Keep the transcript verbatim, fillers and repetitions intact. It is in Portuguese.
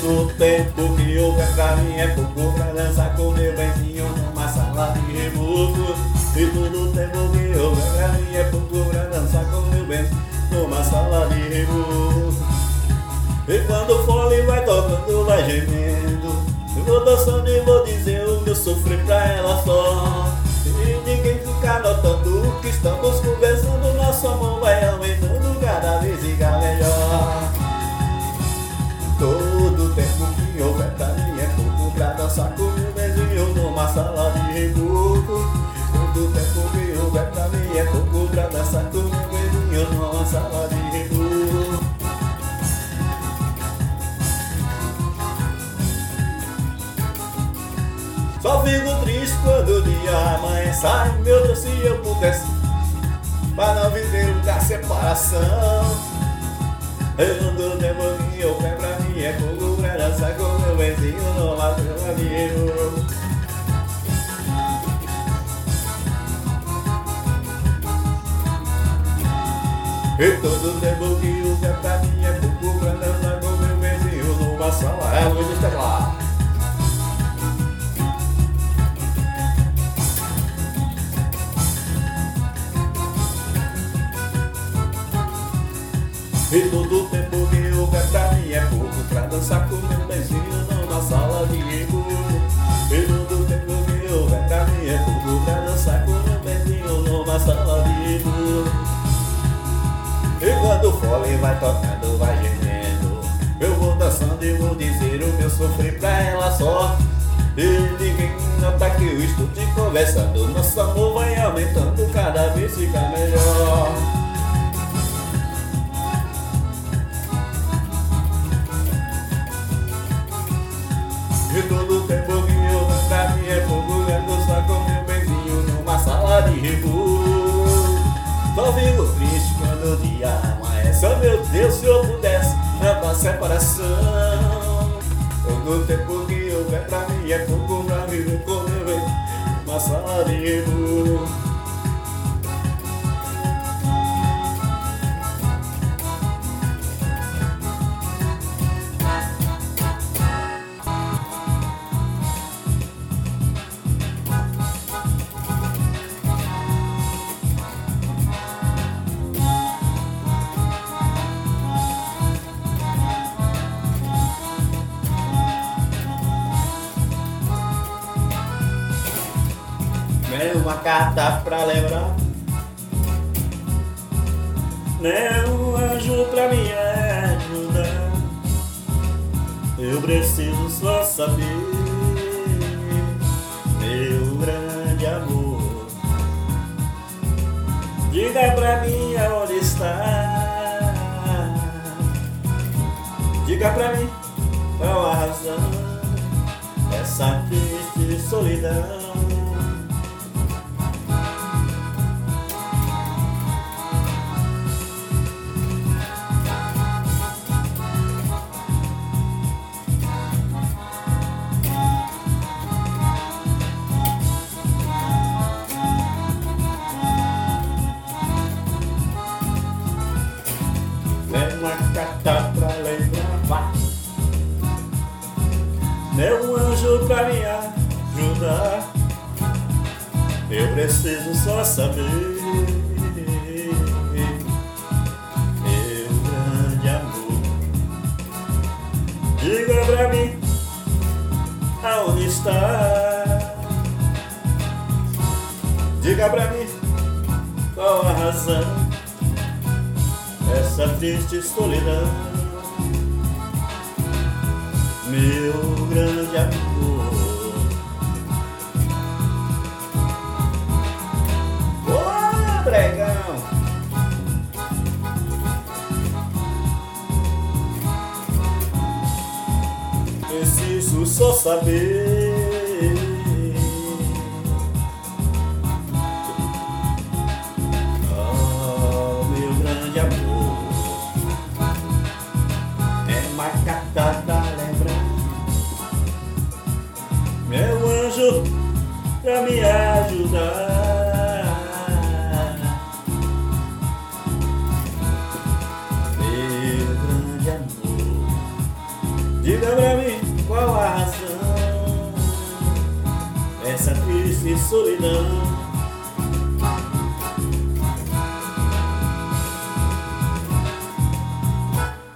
todo tempo que houver pra mim é pouco pra dançar com meu benzinho numa sala de reboco. E todo tempo que houver pra mim é pouco pra dançar com meu benzinho numa sala de reboco. E quando o fole vai tocando, vai gemendo, eu vou dançando e vou dizer o meu sofrer pra ela só. E ninguém fica notando o que estamos conversando, nosso amor vai aumentando, cada vez fica melhor. Todo tempo que houver pra mim é pouco pra dançar com meu benzinho numa sala de reboco. Todo tempo que houver pra mim é pouco pra dançar com meu benzinho numa sala de reboco. Só fico triste quando o dia amanhece. Ai meu Deus, se eu pudesse, pra não viver da separação. Eu ando tempo que houver pra mim é pouco pra dançar com meu benzinho numa sala de reboco. E todo tempo que houver pra mim é pouco pra dançar com meu benzinho numa sala. É a luz do teclado. E todo tempo que houver pra mim é pouco pra dançar com meu benzinho numa sala de reboco. E todo tempo que houver pra mim é pouco pra dançar com meu benzinho numa sala de reboco. E quando o fole vai tocando, vai gemendo, eu vou dançando e vou dizer o meu sofrer pra ela só. E ninguém nota que eu estou te conversando, nosso amor vai aumentando, cada vez fica melhor. E todo tempo que eu vou pra mim é pouco pra dançar com meu benzinho numa sala de reboco. Só fico triste quando o dia amanhece. Oh meu Deus, se eu pudesse acabar a separação. Todo tempo que houver pra mim é pouco pra viver com meu benzinho numa sala de reboco. É uma carta pra lembrar, é um anjo pra me ajudar. Eu preciso só saber, meu grande amor, diga pra mim aonde está. Diga pra mim qual a razão dessa triste solidão. Uma carta pra lembrar, meu anjo pra me ajudar. Eu preciso só saber, meu grande amor, diga pra mim aonde está. Diga pra mim qual a razão essa triste solidão, meu grande amor. Ô, pregão! Preciso só saber, oh, meu grande amor. Uma carta pra lembrar, meu anjo pra me ajudar. Meu grande amor, diga pra mim triste solidão.